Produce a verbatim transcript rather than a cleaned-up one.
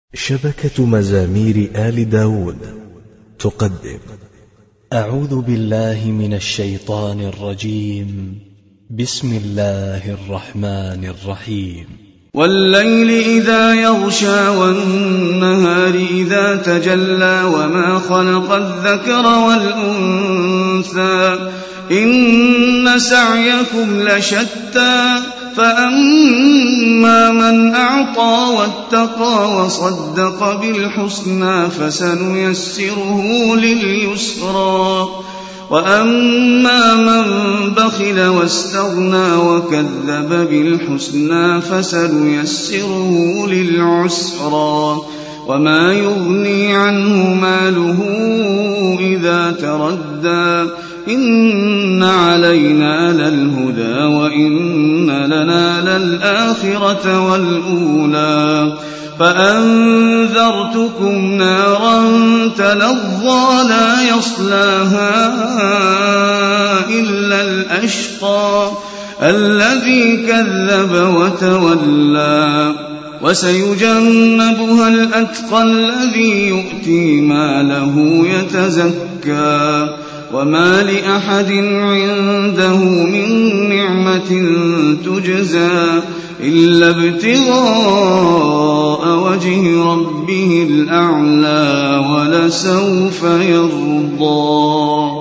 شبكة مزامير آل داود تقدم. أعوذ بالله من الشيطان الرجيم. بسم الله الرحمن الرحيم. والليل إذا يغشى والنهار إذا تجلى وما خلق الذكر والأنثى إن سعيكم لشتى فأما من أعطى واتقى وصدق بالحسنى فسنيسره لليسرى وأما من بخل واستغنى وكذب بالحسنى فسنيسره للعسرى وما يغني عنه ماله إذا تردى إن علينا للهدى وإن لنا للآخرة والأولى فأنذرتكم نارا تلظى لا يصلاها إلا الأشقى الذي كذب وتولى وسيجنبها الأتقى الذي يؤتي ماله يتزكى وما لأحد عنده من نعمة تجزى إلا ابتغاء وجه ربه الأعلى ولسوف يرضى.